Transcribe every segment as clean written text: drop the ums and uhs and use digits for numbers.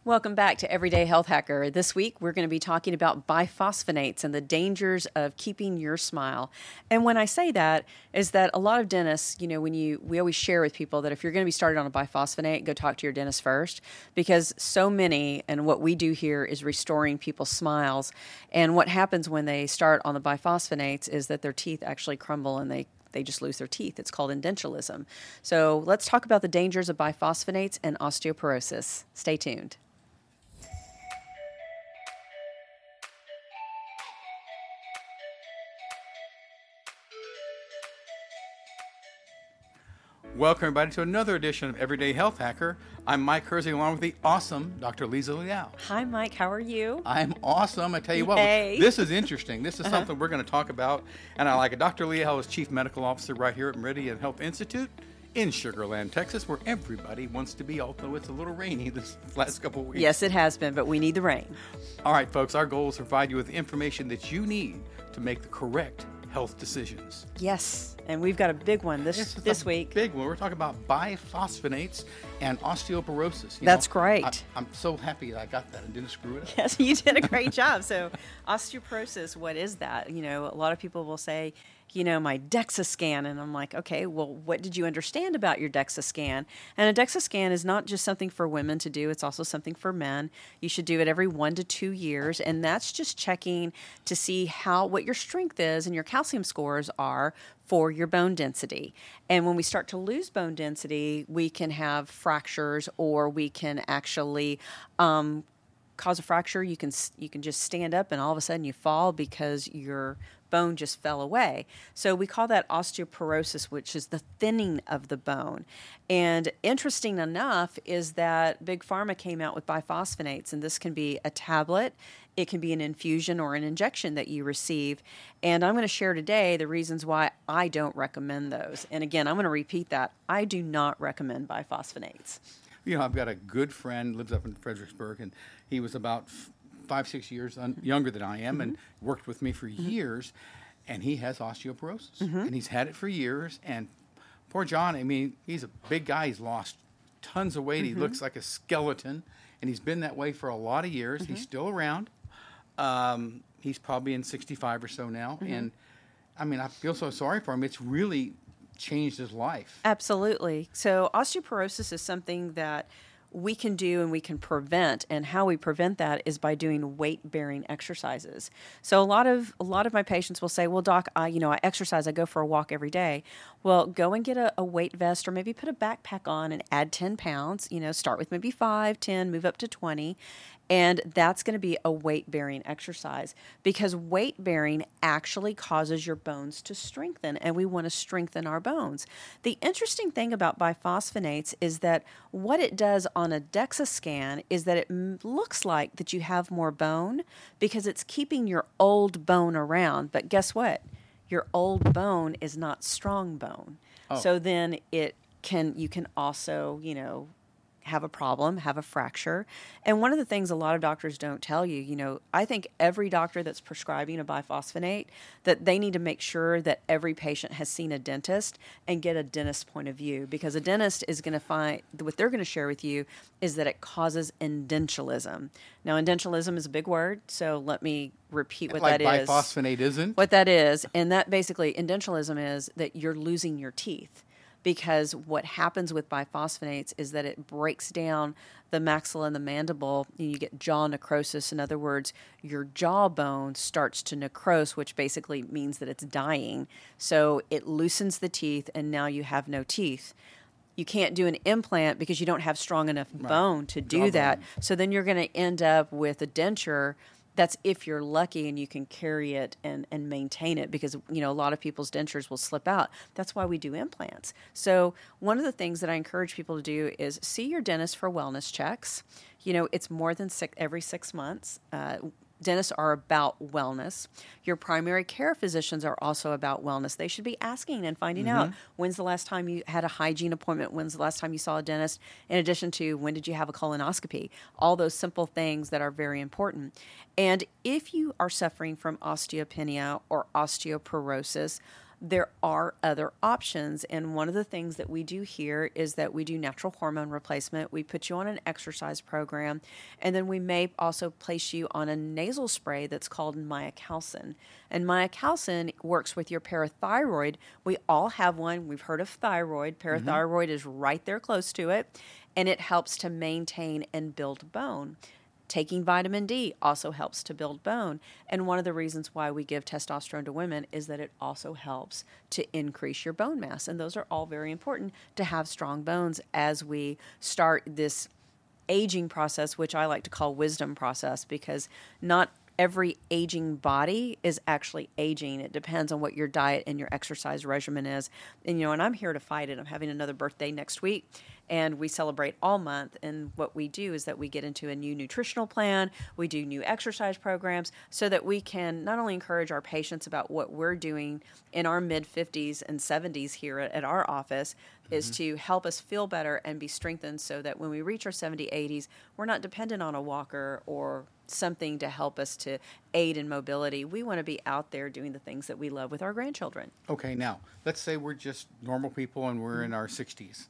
Welcome back to Everyday Health Hacker. This week, we're going to be talking about biphosphonates and the dangers of keeping your smile. And when I say that, is that a lot of dentists, we always share with people that if you're going to be started on a biphosphonate, go talk to your dentist first, because so many, and what we do here is restoring people's smiles. And what happens when they start on the biphosphonates is that their teeth actually crumble and they just lose their teeth. It's called edentulosum. So let's talk about the dangers of biphosphonates and osteoporosis. Stay tuned. Welcome, everybody, to another edition of Everyday Health Hacker. I'm Mike Hersey, along with the awesome Dr. Lisa Liao. Hi, Mike. How are you? I'm awesome. I tell you what, this is interesting. This is something we're going to talk about, and I like it. Dr. Liao is Chief Medical Officer right here at Meridian Health Institute in Sugar Land, Texas, where everybody wants to be, although it's a little rainy this last couple of weeks. Yes, it has been, but we need the rain. All right, folks, our goal is to provide you with the information that you need to make the correct health decisions. Yes, and we've got a big one this week. Big one. We're talking about biphosphonates and osteoporosis. That's great. I'm so happy that I got that and didn't screw it up. Yes, you did a great job. So osteoporosis, what is that? A lot of people will say, my DEXA scan. And I'm like, okay, well, what did you understand about your DEXA scan? And a DEXA scan is not just something for women to do. It's also something for men. You should do it every 1 to 2 years. And that's just checking to see what your strength is and your calcium scores are for your bone density. And when we start to lose bone density, we can have fractures, or we can actually cause a fracture. You can just stand up and all of a sudden you fall because your bone just fell away. So we call that osteoporosis, which is the thinning of the bone. And interesting enough is that Big Pharma came out with biphosphonates, and this can be a tablet, it can be an infusion or an injection that you receive. And I'm going to share today the reasons why I don't recommend those. And again, I'm going to repeat that. I do not recommend biphosphonates. I've got a good friend, lives up in Fredericksburg, and he was about 5-6 years younger than I am, and worked with me for years, and he has osteoporosis, and he's had it for years. And poor John, he's a big guy. He's lost tons of weight. He looks like a skeleton, and he's been that way for a lot of years. He's still around. He's probably in 65 or so now, and I feel so sorry for him. It's really changed his life. Absolutely. So osteoporosis is something that we can do and we can prevent, and how we prevent that is by doing weight-bearing exercises. So a lot of my patients will say, well, doc, I exercise, I go for a walk every day. Well, go and get a weight vest, or maybe put a backpack on and add 10 pounds, start with maybe 5, 10, move up to 20. And that's going to be a weight-bearing exercise, because weight-bearing actually causes your bones to strengthen, and we want to strengthen our bones. The interesting thing about biphosphonates is that what it does on a DEXA scan is that it looks like that you have more bone because it's keeping your old bone around. But guess what? Your old bone is not strong bone. Oh. So then you can also, have a problem, have a fracture. And one of the things a lot of doctors don't tell you, I think every doctor that's prescribing a biphosphonate, that they need to make sure that every patient has seen a dentist and get a dentist's point of view, because a dentist is going to find, what they're going to share with you is that it causes edentulosum. Now, edentulosum is a big word, so let me repeat what that is. Like biphosphonate isn't? What that is, and that basically, edentulosum is that you're losing your teeth. Because what happens with biphosphonates is that it breaks down the maxilla and the mandible, and you get jaw necrosis. In other words, your jawbone starts to necrose, which basically means that it's dying. So it loosens the teeth, and now you have no teeth. You can't do an implant because you don't have strong enough bone to do that. So then you're going to end up with a denture. That's if you're lucky and you can carry it and maintain it, because, a lot of people's dentures will slip out. That's why we do implants. So one of the things that I encourage people to do is see your dentist for wellness checks. It's more than every 6 months. Dentists are about wellness. Your primary care physicians are also about wellness. They should be asking and finding out, when's the last time you had a hygiene appointment? When's the last time you saw a dentist? In addition to, when did you have a colonoscopy? All those simple things that are very important. And if you are suffering from osteopenia or osteoporosis, there are other options. And one of the things that we do here is that we do natural hormone replacement. We put you on an exercise program, and then we may also place you on a nasal spray that's called Miacalcin. And Miacalcin works with your parathyroid. We all have one. We've heard of thyroid. Parathyroid is right there close to it, and it helps to maintain and build bone. Taking vitamin D also helps to build bone. And one of the reasons why we give testosterone to women is that it also helps to increase your bone mass. And those are all very important to have strong bones as we start this aging process, which I like to call wisdom process, because not every aging body is actually aging. It depends on what your diet and your exercise regimen is. And, and I'm here to fight it. I'm having another birthday next week, and we celebrate all month. And what we do is that we get into a new nutritional plan. We do new exercise programs so that we can not only encourage our patients about what we're doing in our mid-50s and 70s here at our office, is to help us feel better and be strengthened so that when we reach our 70s, 80s, we're not dependent on a walker or something to help us to aid in mobility. We want to be out there doing the things that we love with our grandchildren. Okay, now, let's say we're just normal people and we're in our 60s,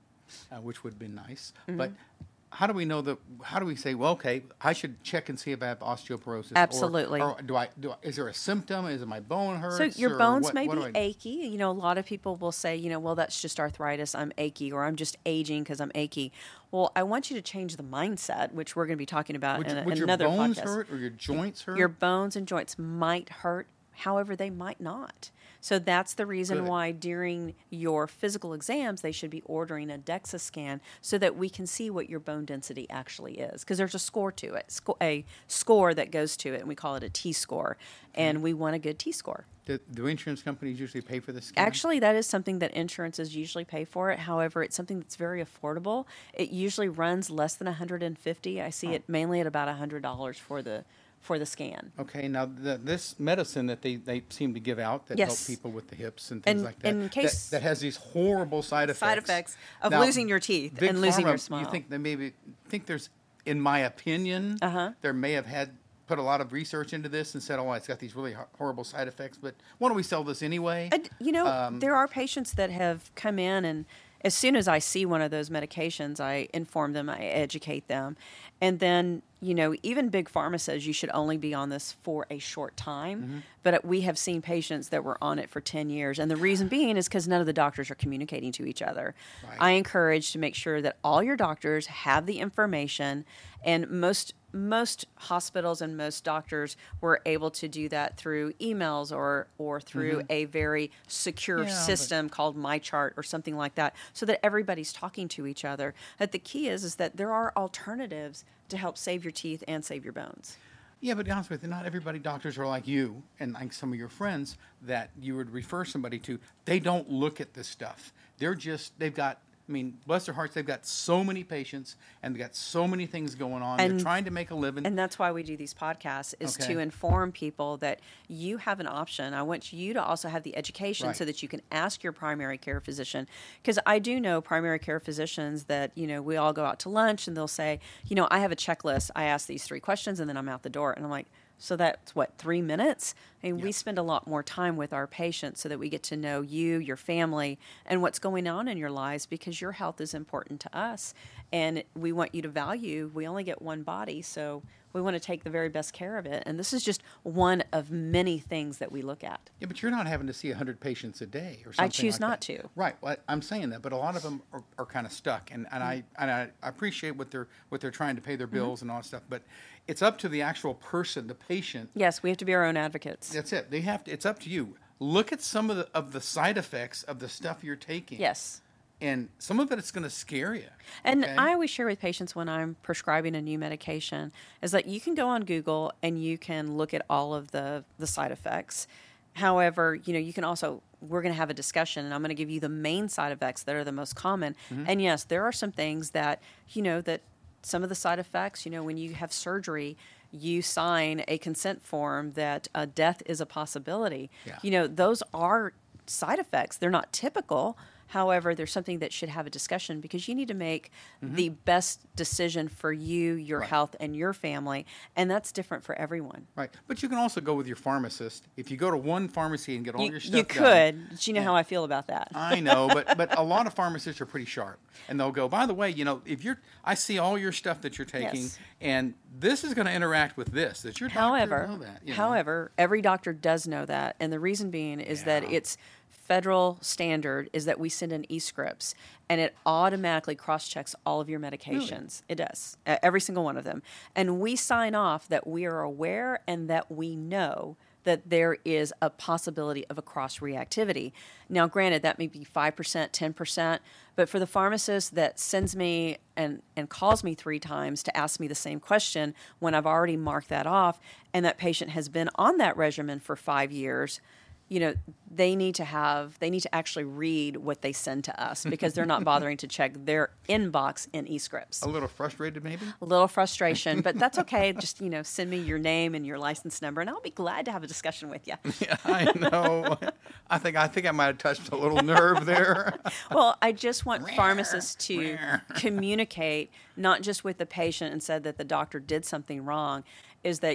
which would be nice. But how do we know how do we say, well, okay, I should check and see if I have osteoporosis? Absolutely. Or is there a symptom? Is it my bone hurts? So your bones may be achy. A lot of people will say, well, that's just arthritis. I'm achy, or I'm just aging because I'm achy. Well, I want you to change the mindset, which we're going to be talking about in another podcast. Would your bones hurt or your joints hurt? Your bones and joints might hurt. However, they might not. So that's the reason why during your physical exams, they should be ordering a DEXA scan so that we can see what your bone density actually is. Because there's a score to it, a score that goes to it, and we call it a T-score. And we want a good T-score. Do insurance companies usually pay for the scan? Actually, that is something that insurances usually pay for it. However, it's something that's very affordable. It usually runs less than $150. I see it mainly at about $100 for the scan. Okay, now this medicine that they seem to give out that help people with the hips and things like that, in case that has these horrible side effects of losing your teeth and losing your smile. You think they maybe there's, in my opinion, there may have put a lot of research into this and said, oh, it's got these really horrible side effects, but why don't we sell this anyway? There are patients that have come in, and as soon as I see one of those medications, I inform them, I educate them. And then, even Big Pharma says you should only be on this for a short time. But we have seen patients that were on it for 10 years. And the reason being is because none of the doctors are communicating to each other. Right. I encourage to make sure that all your doctors have the information. And most hospitals and most doctors were able to do that through emails or through a very secure system called MyChart or something like that, so that everybody's talking to each other. But the key is that there are alternatives to help save your teeth and save your bones. Yeah, but to be honest with you, not everybody doctors are like you and like some of your friends that you would refer somebody to. They don't look at this stuff. They've got, bless their hearts, they've got so many patients and they've got so many things going on. They're trying to make a living. And that's why we do these podcasts, is to inform people that you have an option. I want you to also have the education so that you can ask your primary care physician. Because I do know primary care physicians that, we all go out to lunch and they'll say, I have a checklist. I ask these 3 questions and then I'm out the door. And I'm like, so that's 3 minutes? We spend a lot more time with our patients so that we get to know you, your family, and what's going on in your lives, because your health is important to us. And we want you to value, we only get one body, so we want to take the very best care of it. And this is just one of many things that we look at. Yeah, but you're not having to see 100 patients a day or something. I choose not to. Right. Well, I'm saying that, but a lot of them are kind of stuck. And I appreciate what they're trying to pay their bills and all that stuff, but it's up to the actual person, the patient. Yes, we have to be our own advocates. That's it. It's up to you. Look at some of the side effects of the stuff you're taking. Yes. And some of it's going to scare you. And I always share with patients when I'm prescribing a new medication is that you can go on Google and you can look at all of the side effects. However, you can also, we're going to have a discussion and I'm going to give you the main side effects that are the most common. And yes, there are some things that, that some of the side effects, when you have surgery, you sign a consent form that death is a possibility. Yeah. Those are side effects. They're not typical. However, there's something that should have a discussion because you need to make the best decision for you, your health, and your family. And that's different for everyone. Right. But you can also go with your pharmacist. If you go to one pharmacy and get all your stuff You done. could. But you know how I feel about that. I know, but a lot of pharmacists are pretty sharp. And they'll go, by the way, if I see all your stuff that you're taking, and this is going to interact with this. That your doctor know that. However, every doctor does know that. And the reason being is that it's federal standard is that we send in e-scripts and it automatically cross-checks all of your medications. Really? It does, every single one of them. And we sign off that we are aware and that we know that there is a possibility of a cross-reactivity. Now, granted, that may be 5%, 10%, but for the pharmacist that sends me and calls me 3 times to ask me the same question when I've already marked that off and that patient has been on that regimen for 5 years, they need to actually read what they send to us because they're not bothering to check their inbox in eScripts. A little frustrated, maybe? A little frustration, but that's okay. Just, send me your name and your license number, and I'll be glad to have a discussion with you. Yeah, I know. I think I might have touched a little nerve there. Well, I just want pharmacists to communicate, not just with the patient and said that the doctor did something wrong, is that,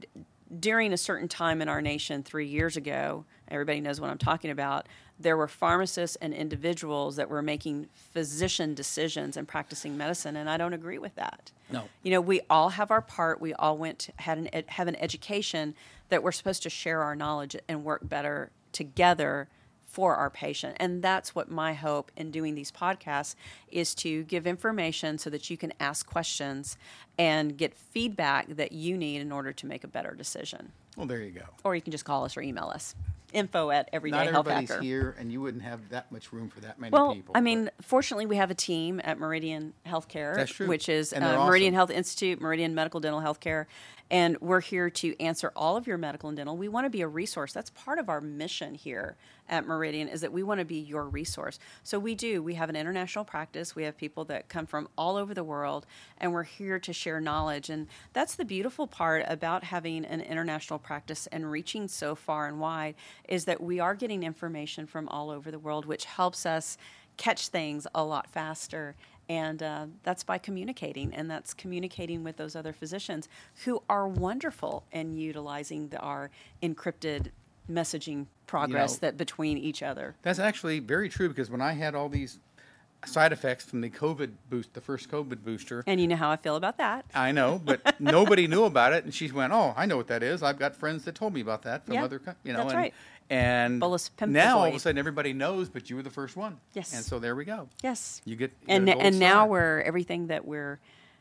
during a certain time in our nation 3 years ago, everybody knows what I'm talking about, there were pharmacists and individuals that were making physician decisions and practicing medicine, and I don't agree with that. No. We all have our part. We all have an education that we're supposed to share our knowledge and work better together for our patient. And that's what my hope in doing these podcasts is, to give information so that you can ask questions and get feedback that you need in order to make a better decision. Well, there you go. Or you can just call us or email us. info@everydayhealthhacker. Not everybody's here, and you wouldn't have that much room for that many people. Well, fortunately, we have a team at Meridian Healthcare, That's true. Which is Meridian awesome. Health Institute, Meridian Medical Dental Healthcare, and we're here to answer all of your medical and dental. We want to be a resource. That's part of our mission here at Meridian, is that we want to be your resource. So we have an international practice. We have people that come from all over the world, and we're here to share knowledge. And that's the beautiful part about having an international practice and reaching so far and wide, is that we are getting information from all over the world, which helps us catch things a lot faster. And that's by communicating, and that's communicating with those other physicians who are wonderful in utilizing our encrypted messaging progress that between each other. That's actually very true, because when I had all these side effects from the first COVID booster. And you know how I feel about that. I know, but nobody knew about it, and she went, "Oh, I know what that is. I've got friends that told me about that from other, That's right. And Bullous now all of a pemphigoid. sudden everybody knows, but you were the first one. Yes. And so there we go. Yes. You get and a gold now star. everything that we're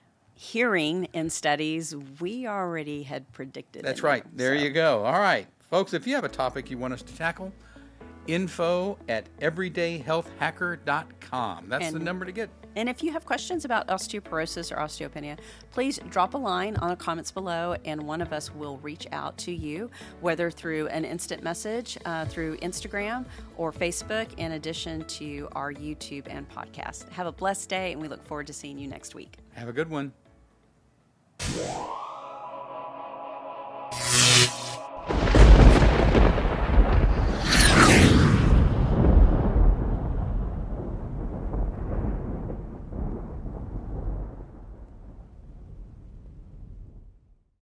hearing in studies, we already had predicted. That's right. There you go. All right, folks, if you have a topic you want us to tackle, info@everydayhealthhacker.com. That's the number to get. And if you have questions about osteoporosis or osteopenia, please drop a line on the comments below, and one of us will reach out to you, whether through an instant message, through Instagram or Facebook, in addition to our YouTube and podcast. Have a blessed day, and we look forward to seeing you next week. Have a good one.